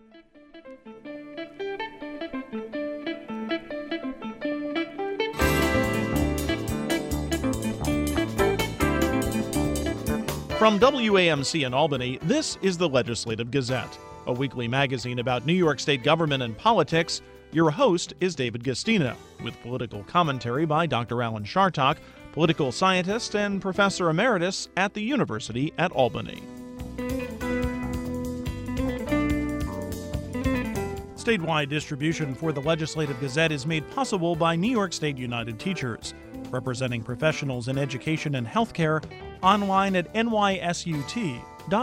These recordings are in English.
From WAMC in Albany, this is the Legislative Gazette, a weekly magazine about New York State government and politics. Your host is David Gastino, with political commentary by Dr. Alan Chartock, political scientist and professor emeritus at the University at Albany. Statewide distribution for the Legislative Gazette is made possible by New York State United Teachers, representing professionals in education and healthcare, online at nysut.org.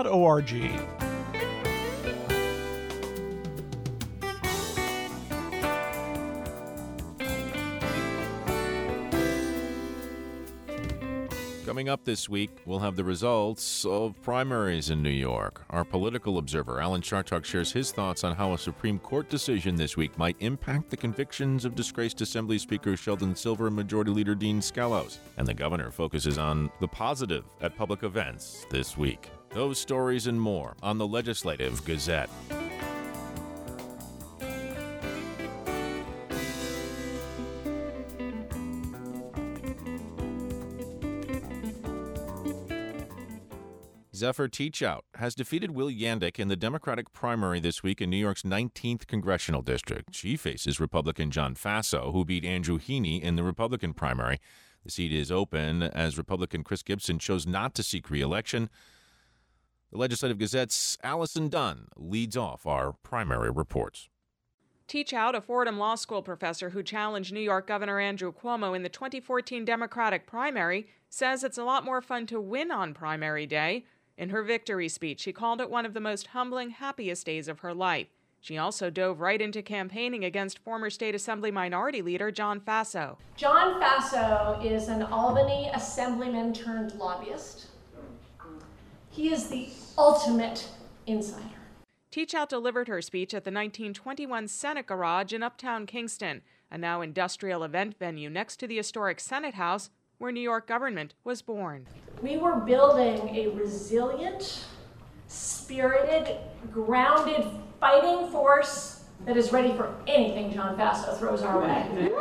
Coming up this week, we'll have the results of primaries in New York. Our political observer, Alan Chartock, shares his thoughts on how a Supreme Court decision this week might impact the convictions of disgraced Assembly Speaker Sheldon Silver and Majority Leader Dean Skelos. And the governor focuses on the positive at public events this week. Those stories and more on the Legislative Gazette. Zephyr Teachout has defeated Will Yandick in the Democratic primary this week in New York's 19th congressional district. She faces Republican John Faso, who beat Andrew Heaney in the Republican primary. The seat is open as Republican Chris Gibson chose not to seek re-election. The Legislative Gazette's Allison Dunn leads off our primary reports. Teachout, a Fordham Law School professor who challenged New York Governor Andrew Cuomo in the 2014 Democratic primary, says it's a lot more fun to win on primary day. In her victory speech, she called it one of the most humbling, happiest days of her life. She also dove right into campaigning against former State Assembly Minority Leader John Faso. John Faso is an Albany assemblyman turned lobbyist. He is the ultimate insider. Teachout delivered her speech at the 1921 Senate Garage in Uptown Kingston, a now industrial event venue next to the historic Senate House, where New York government was born. We were building a resilient, spirited, grounded, fighting force that is ready for anything John Faso throws our way.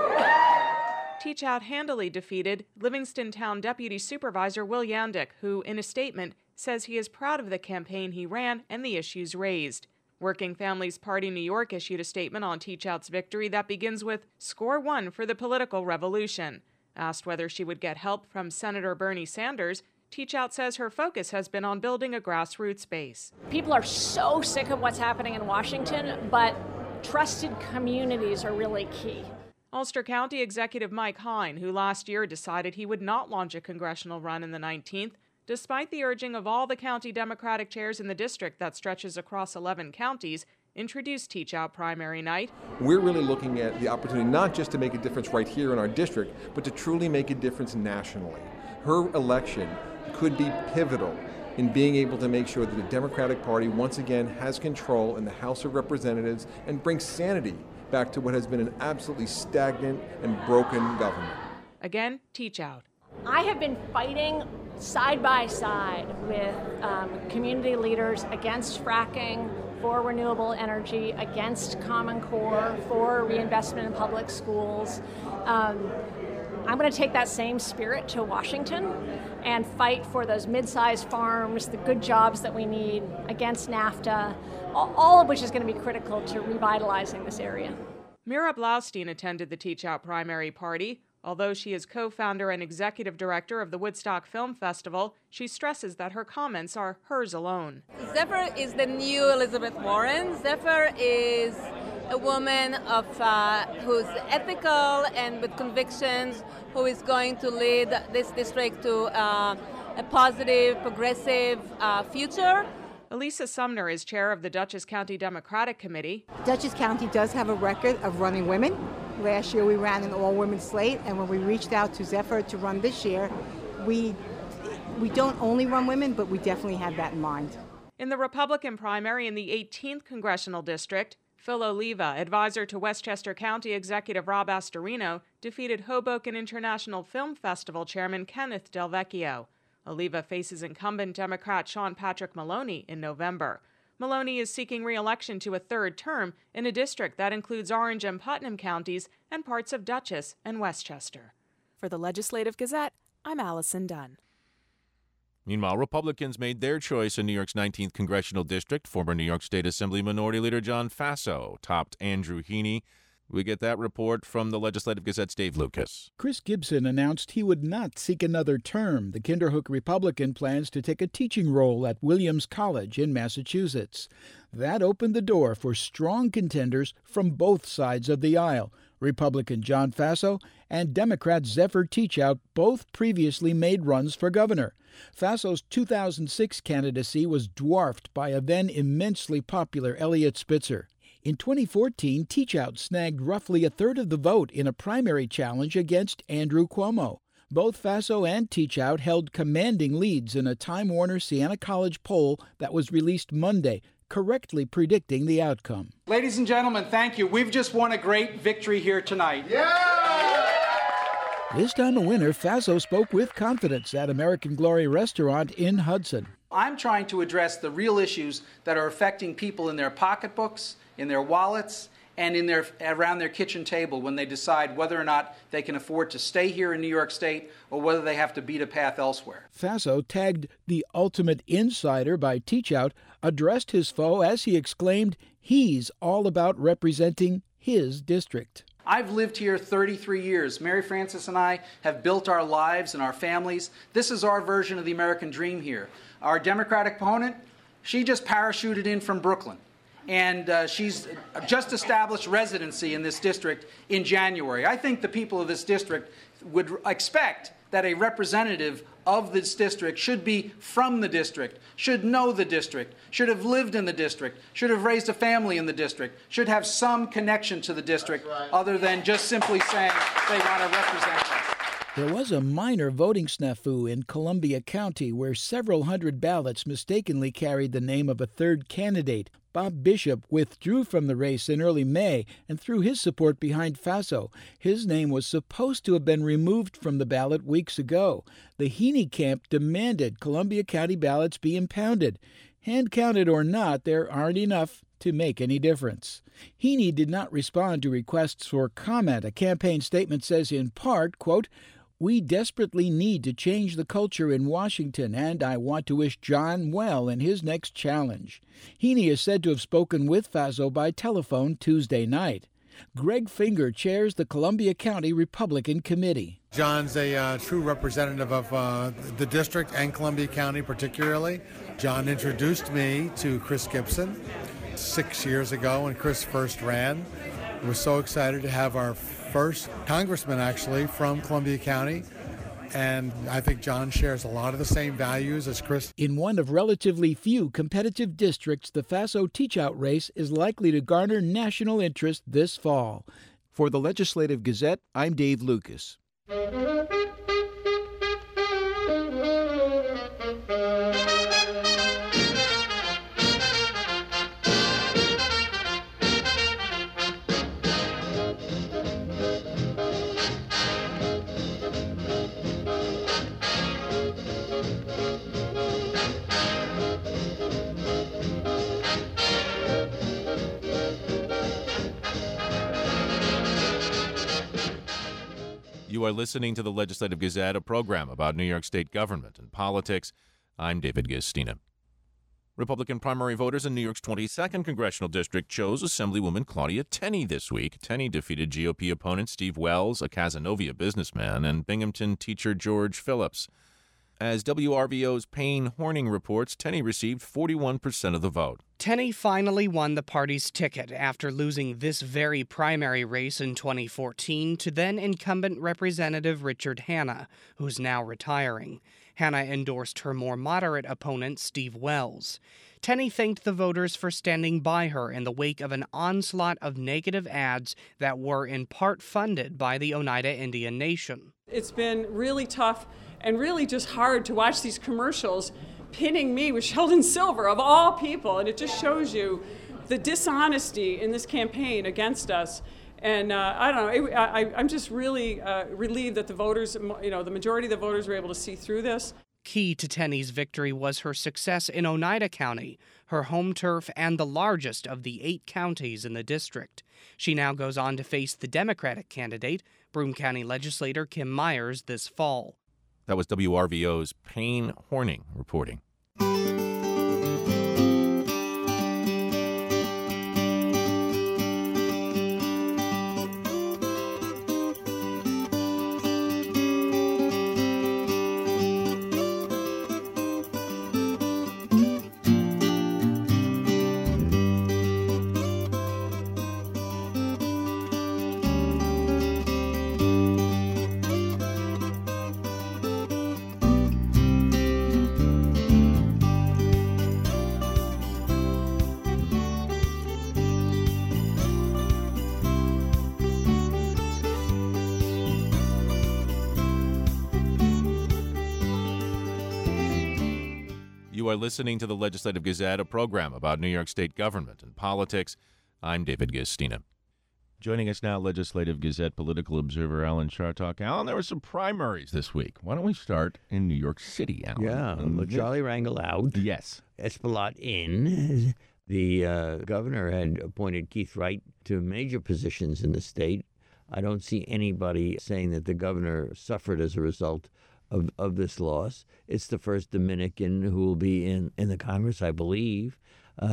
Teachout handily defeated Livingston Town Deputy Supervisor Will Yandick, who, in a statement, says he is proud of the campaign he ran and the issues raised. Working Families Party New York issued a statement on Teachout's victory that begins with "Score one for the political revolution." Asked whether she would get help from Senator Bernie Sanders, Teachout says her focus has been on building a grassroots base. People are so sick of what's happening in Washington, but trusted communities are really key. Ulster County Executive Mike Hein, who last year decided he would not launch a congressional run in the 19th, despite the urging of all the county Democratic chairs in the district that stretches across 11 counties, introduced Teachout primary night. We're really looking at the opportunity not just to make a difference right here in our district, but to truly make a difference nationally. Her election could be pivotal in being able to make sure that the Democratic Party once again has control in the House of Representatives and brings sanity back to what has been an absolutely stagnant and broken government. Again, Teachout. I have been fighting side by side with community leaders against fracking, for renewable energy, against Common Core, for reinvestment in public schools. I'm going to take that same spirit to Washington and fight for those mid-sized farms, the good jobs that we need, against NAFTA, all of which is going to be critical to revitalizing this area. Mira Blaustein attended the Teachout primary party. Although she is co-founder and executive director of the Woodstock Film Festival, she stresses that her comments are hers alone. Zephyr is the new Elizabeth Warren. Zephyr is a woman of who's ethical and with convictions, who is going to lead this district to a positive, progressive future. Elisa Sumner is chair of the Dutchess County Democratic Committee. Dutchess County does have a record of running women. Last year we ran an all-women slate, and when we reached out to Zephyr to run this year, we don't only run women, but we definitely have that in mind. In the Republican primary in the 18th Congressional District, Phil Oliva, advisor to Westchester County Executive Rob Astorino, defeated Hoboken International Film Festival Chairman Kenneth Del Vecchio. Oliva faces incumbent Democrat Sean Patrick Maloney in November. Maloney is seeking re-election to a third term in a district that includes Orange and Putnam counties and parts of Dutchess and Westchester. For the Legislative Gazette, I'm Allison Dunn. Meanwhile, Republicans made their choice in New York's 19th congressional district. Former New York State Assembly Minority Leader John Faso topped Andrew Heaney. We get that report from the Legislative Gazette's Dave Lucas. Chris Gibson announced he would not seek another term. The Kinderhook Republican plans to take a teaching role at Williams College in Massachusetts. That opened the door for strong contenders from both sides of the aisle. Republican John Faso and Democrat Zephyr Teachout both previously made runs for governor. Faso's 2006 candidacy was dwarfed by a then immensely popular Eliot Spitzer. In 2014, Teachout snagged roughly a third of the vote in a primary challenge against Andrew Cuomo. Both Faso and Teachout held commanding leads in a Time Warner Siena College poll that was released Monday, correctly predicting the outcome. Ladies and gentlemen, thank you. We've just won a great victory here tonight. This time a winner, Faso spoke with confidence at American Glory Restaurant in Hudson. I'm trying to address the real issues that are affecting people in their pocketbooks, in their wallets, and around their kitchen table when they decide whether or not they can afford to stay here in New York State or whether they have to beat a path elsewhere. Faso, tagged the ultimate insider by Teachout, addressed his foe as he exclaimed he's all about representing his district. I've lived here 33 years. Mary Frances and I have built our lives and our families. This is our version of the American dream here. Our Democratic opponent, she just parachuted in from Brooklyn. And she's just established residency in this district in January. I think the people of this district would expect that a representative of this district should be from the district, should know the district, should have lived in the district, should have raised a family in the district, should have some connection to the district other than just simply saying they want to represent us. There was a minor voting snafu in Columbia County where several hundred ballots mistakenly carried the name of a third candidate. Bob Bishop withdrew from the race in early May and threw his support behind Faso. His name was supposed to have been removed from the ballot weeks ago. The Heaney camp demanded Columbia County ballots be impounded. Hand-counted or not, there aren't enough to make any difference. Heaney did not respond to requests for comment. A campaign statement says in part, quote, "We desperately need to change the culture in Washington, and I want to wish John well in his next challenge." Heaney is said to have spoken with Faso by telephone Tuesday night. Greg Finger chairs the Columbia County Republican Committee. John's a true representative of the district and Columbia County particularly. John introduced me to Chris Gibson 6 years ago when Chris first ran. We were so excited to have our first congressman actually from Columbia County, and I think John shares a lot of the same values as Chris. In one of relatively few competitive districts, the Faso Teachout race is likely to garner national interest this fall. For the Legislative Gazette, I'm Dave Lucas. You are listening to the Legislative Gazette, a program about New York State government and politics. I'm David Gastina. Republican primary voters in New York's 22nd congressional district chose Assemblywoman Claudia Tenney this week. Tenney defeated GOP opponent Steve Wells, a Cazenovia businessman, and Binghamton teacher George Phillips. As WRVO's Payne Horning reports, Tenney received 41% of the vote. Tenney finally won the party's ticket after losing this very primary race in 2014 to then-incumbent Representative Richard Hanna, who's now retiring. Hanna endorsed her more moderate opponent, Steve Wells. Tenney thanked the voters for standing by her in the wake of an onslaught of negative ads that were in part funded by the Oneida Indian Nation. It's been really tough and really just hard to watch these commercials pinning me with Sheldon Silver, of all people, and it just shows you the dishonesty in this campaign against us. And I don't know, I'm just really relieved that the voters, the majority of the voters were able to see through this. Key to Tenney's victory was her success in Oneida County, her home turf and the largest of the 8 counties in the district. She now goes on to face the Democratic candidate, Broome County legislator Kim Myers, this fall. That was WRVO's Payne Horning reporting. You are listening to the Legislative Gazette, a program about New York State government and politics. I'm David Gastina. Joining us now, Legislative Gazette political observer Alan Chartock. Alan, there were some primaries this week. Why don't we start in New York City, Alan? Yeah, Charlie Rangel out. Yes. Espaillat in. The governor had appointed Keith Wright to major positions in the state. I don't see anybody saying that the governor suffered as a result of this loss. It's the first Dominican who will be in the Congress, I believe,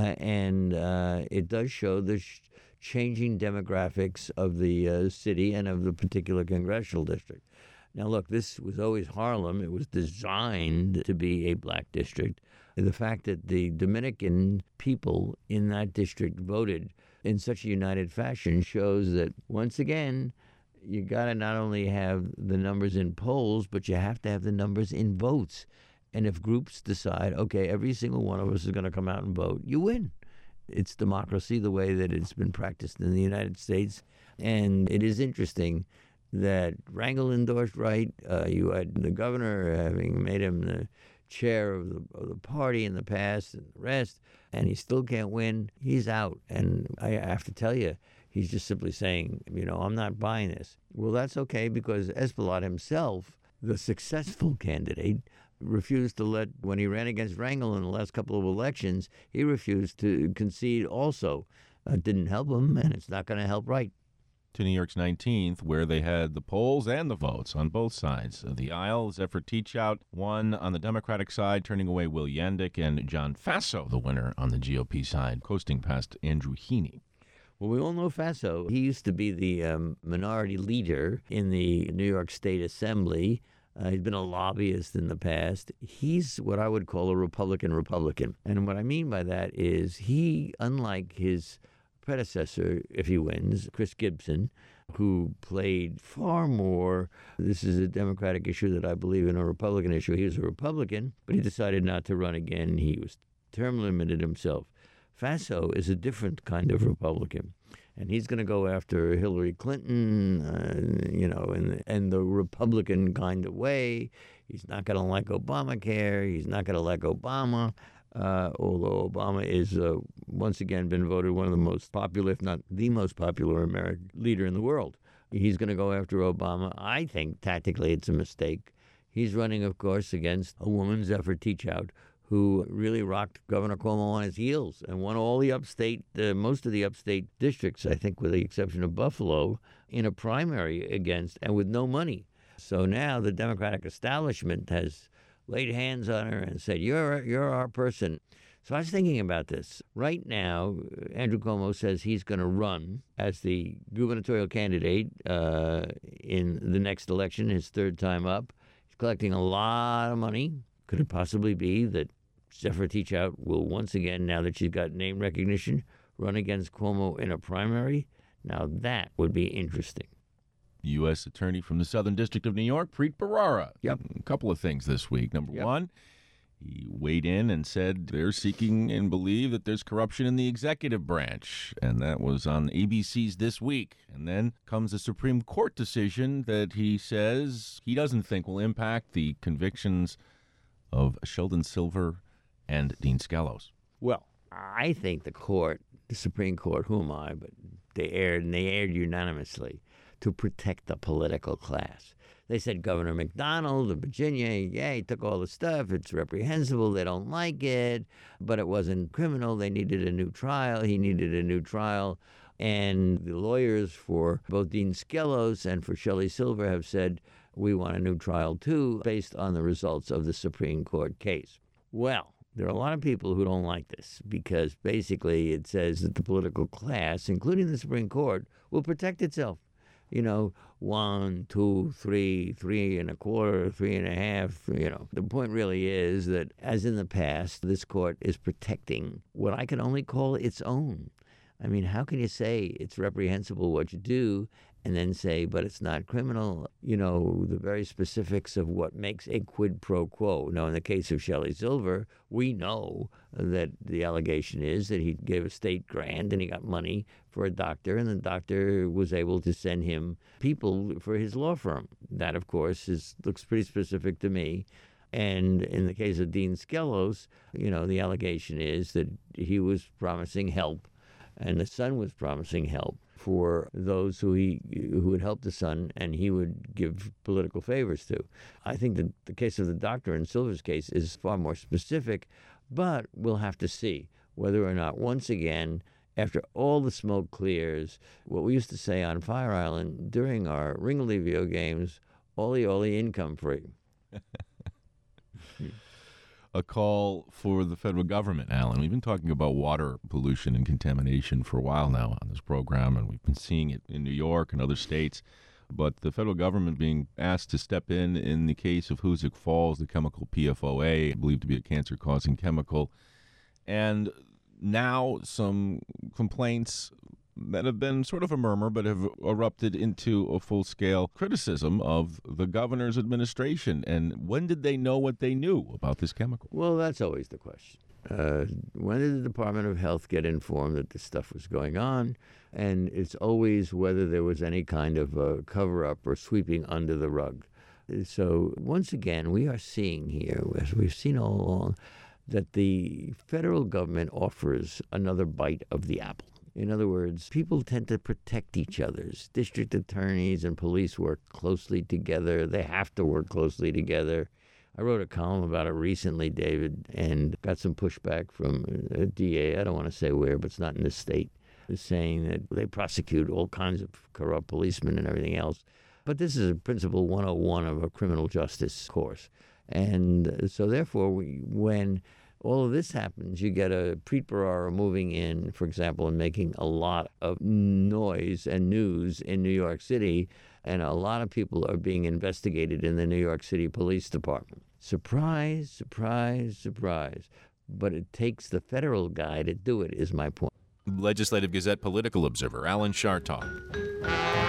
and it does show the changing demographics of the city and of the particular congressional district. Now, look, this was always Harlem. It was designed to be a black district. The fact that the Dominican people in that district voted in such a united fashion shows that, once again, you got to not only have the numbers in polls, but you have to have the numbers in votes. And if groups decide, okay, every single one of us is going to come out and vote, you win. It's democracy the way that it's been practiced in the United States. And it is interesting that Rangel endorsed Wright. You had the governor having made him the chair of the party in the past and the rest, and he still can't win. He's out. And I have to tell you, he's just simply saying, I'm not buying this. Well, that's okay, because Espaillat himself, the successful candidate, refused to when he ran against Rangel in the last couple of elections, he refused to concede also. It didn't help him, and it's not going to help Wright. To New York's 19th, where they had the polls and the votes on both sides of the aisle. Zephyr Teachout won on the Democratic side, turning away Will Yandick, and John Faso, the winner on the GOP side, coasting past Andrew Heaney. Well, we all know Faso. He used to be the minority leader in the New York State Assembly. He's been a lobbyist in the past. He's what I would call a Republican. And what I mean by that is he, unlike his predecessor, if he wins, Chris Gibson, who played far more, this is a Democratic issue that I believe in a Republican issue. He was a Republican, but he decided not to run again. He was term limited himself. Faso is a different kind of Republican, and he's going to go after Hillary Clinton, in the Republican kind of way. He's not going to like Obamacare. He's not going to like Obama, although Obama is once again been voted one of the most popular, if not the most popular American leader in the world. He's going to go after Obama. I think tactically it's a mistake. He's running, of course, against a woman, Zephyr Teachout, who really rocked Governor Cuomo on his heels and won all the most of the upstate districts, I think with the exception of Buffalo, in a primary against, and with no money. So now the Democratic establishment has laid hands on her and said, you're our person. So I was thinking about this. Right now, Andrew Cuomo says he's going to run as the gubernatorial candidate in the next election, his third time up. He's collecting a lot of money. Could it possibly be that Zephyr Teachout will once again, now that she's got name recognition, run against Cuomo in a primary? Now that would be interesting. U.S. Attorney from the Southern District of New York, Preet Bharara. Yep. A couple of things this week. Number one, he weighed in and said they're seeking and believe that there's corruption in the executive branch. And that was on ABC's This Week. And then comes a Supreme Court decision that he says he doesn't think will impact the convictions of Sheldon Silver and Dean Skelos. Well, I think the Supreme Court, who am I, but they erred unanimously to protect the political class. They said Governor McDonald of Virginia, yeah, he took all the stuff. It's reprehensible. They don't like it. But it wasn't criminal. They needed a new trial. He needed a new trial. And the lawyers for both Dean Skelos and for Shelley Silver have said, we want a new trial too, based on the results of the Supreme Court case. Well, there are a lot of people who don't like this because basically it says that the political class, including the Supreme Court, will protect itself. 1, 2, 3, 3 1/4, 3 1/2. The point really is that, as in the past, this court is protecting what I can only call its own. I mean, how can you say it's reprehensible what you do and then say, but it's not criminal? The very specifics of what makes a quid pro quo. Now, in the case of Shelley Silver, we know that the allegation is that he gave a state grant and he got money for a doctor, and the doctor was able to send him people for his law firm. That, of course, looks pretty specific to me. And in the case of Dean Skelos, the allegation is that he was promising help, and the son was promising help for those who would help the son, and he would give political favors to. I think that the case of the doctor in Silver's case is far more specific, but we'll have to see whether or not, once again, after all the smoke clears, what we used to say on Fire Island during our Ringley video games, Ollie Ollie income free. A call for the federal government, Alan. We've been talking about water pollution and contamination for a while now on this program, and we've been seeing it in New York and other states. But the federal government being asked to step in the case of Hoosick Falls, the chemical PFOA, believed to be a cancer-causing chemical. And now some complaints that have been sort of a murmur but have erupted into a full-scale criticism of the governor's administration. And when did they know what they knew about this chemical? Well, that's always the question. When did the Department of Health get informed that this stuff was going on? And it's always whether there was any kind of cover-up or sweeping under the rug. So once again, we are seeing here, as we've seen all along, that the federal government offers another bite of the apple. In other words, people tend to protect each other. District attorneys and police work closely together. They have to work closely together. I wrote a column about it recently, David, and got some pushback from a DA, I don't want to say where, but it's not in this state, saying that they prosecute all kinds of corrupt policemen and everything else. But this is a principle 101 of a criminal justice course. And so therefore, when all of this happens, you get a Preet Bharara moving in, for example, and making a lot of noise and news in New York City, and a lot of people are being investigated in the New York City Police Department. Surprise, surprise, surprise. But it takes the federal guy to do it, is my point. Legislative Gazette political observer Alan Chartock.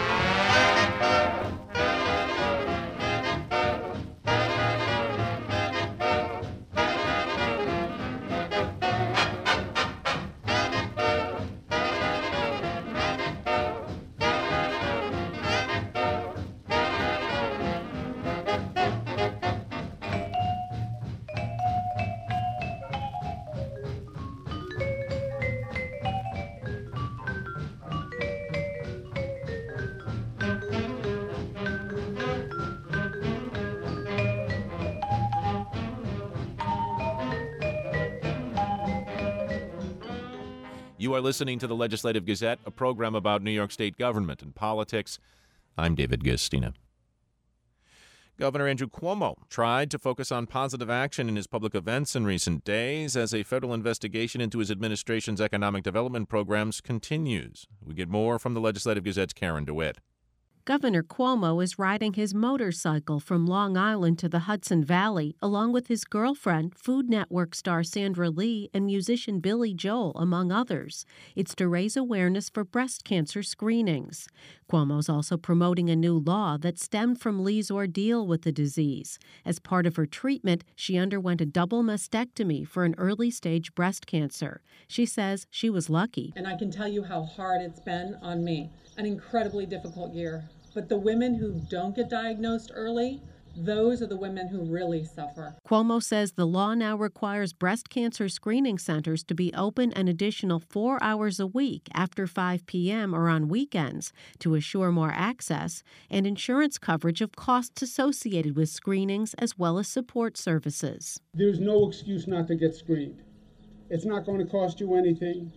You are listening to the Legislative Gazette, a program about New York State government and politics. I'm David Guistina. Governor Andrew Cuomo tried to focus on positive action in his public events in recent days as a federal investigation into his administration's economic development programs continues. We get more from the Legislative Gazette's Karen DeWitt. Governor Cuomo is riding his motorcycle from Long Island to the Hudson Valley, along with his girlfriend, Food Network star Sandra Lee, and musician Billy Joel, among others. It's to raise awareness for breast cancer screenings. Cuomo's also promoting a new law that stemmed from Lee's ordeal with the disease. As part of her treatment, she underwent a double mastectomy for an early-stage breast cancer. She says she was lucky. And I can tell you how hard it's been on me. An incredibly difficult year. But the women who don't get diagnosed early, those are the women who really suffer. Cuomo says the law now requires breast cancer screening centers to be open an additional 4 hours a week after 5 p.m. or on weekends to assure more access and insurance coverage of costs associated with screenings as well as support services. There's no excuse not to get screened. It's not going to cost you anything.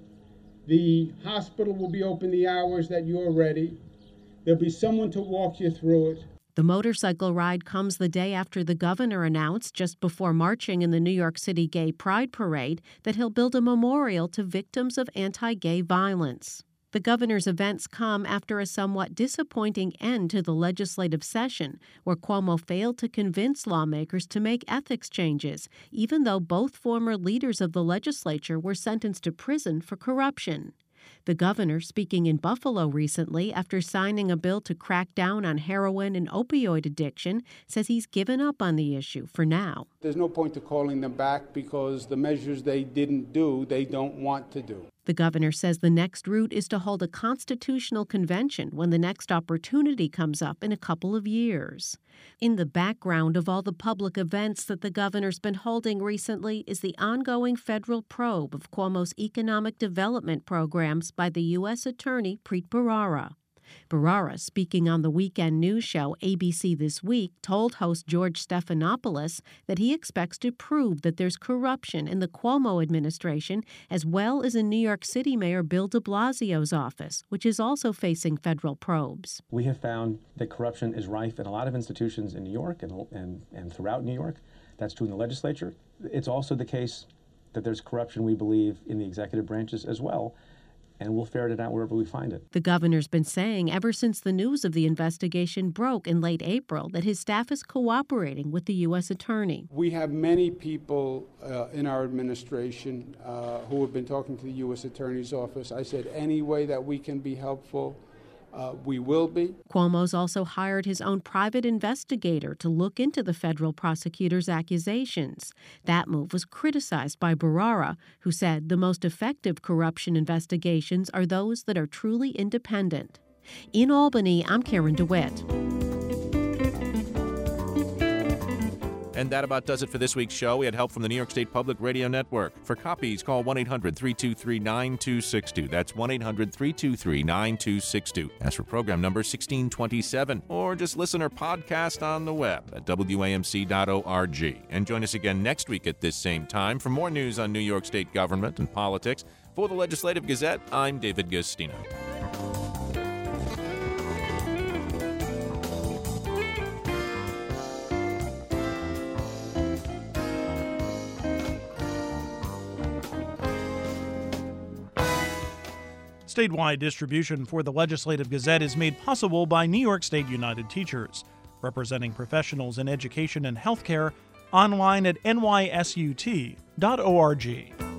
The hospital will be open the hours that you're ready. There'll be someone to walk you through it. The motorcycle ride comes the day after the governor announced, just before marching in the New York City Gay Pride Parade, that he'll build a memorial to victims of anti-gay violence. The governor's events come after a somewhat disappointing end to the legislative session, where Cuomo failed to convince lawmakers to make ethics changes, even though both former leaders of the legislature were sentenced to prison for corruption. The governor, speaking in Buffalo recently after signing a bill to crack down on heroin and opioid addiction, says he's given up on the issue for now. There's no point to calling them back because the measures they didn't do, they don't want to do. The governor says the next route is to hold a constitutional convention when the next opportunity comes up in a couple of years. In the background of all the public events that the governor's been holding recently is the ongoing federal probe of Cuomo's economic development programs by the U.S. Attorney Preet Bharara. Bharara, speaking on the weekend news show ABC This Week, told host George Stephanopoulos that he expects to prove that there's corruption in the Cuomo administration as well as in New York City Mayor Bill de Blasio's office, which is also facing federal probes. We have found that corruption is rife in a lot of institutions in New York and throughout New York. That's true in the legislature. It's also the case that there's corruption, we believe, in the executive branches as well. And we'll ferret it out wherever we find it. The governor's been saying ever since the news of the investigation broke in late April that his staff is cooperating with the U.S. attorney. We have many people in our administration who have been talking to the U.S. attorney's office. I said any way that we can be helpful, we will be. Cuomo's also hired his own private investigator to look into the federal prosecutor's accusations. That move was criticized by Bharara, who said the most effective corruption investigations are those that are truly independent. In Albany, I'm Karen DeWitt. And that about does it for this week's show. We had help from the New York State Public Radio Network. For copies, call 1-800-323-9262. That's 1-800-323-9262. As for program number 1627. Or just listen or podcast on the web at WAMC.org. And join us again next week at this same time for more news on New York State government and politics. For the Legislative Gazette, I'm David Gustino. Statewide distribution for the Legislative Gazette is made possible by New York State United Teachers, representing professionals in education and healthcare, online at nysut.org.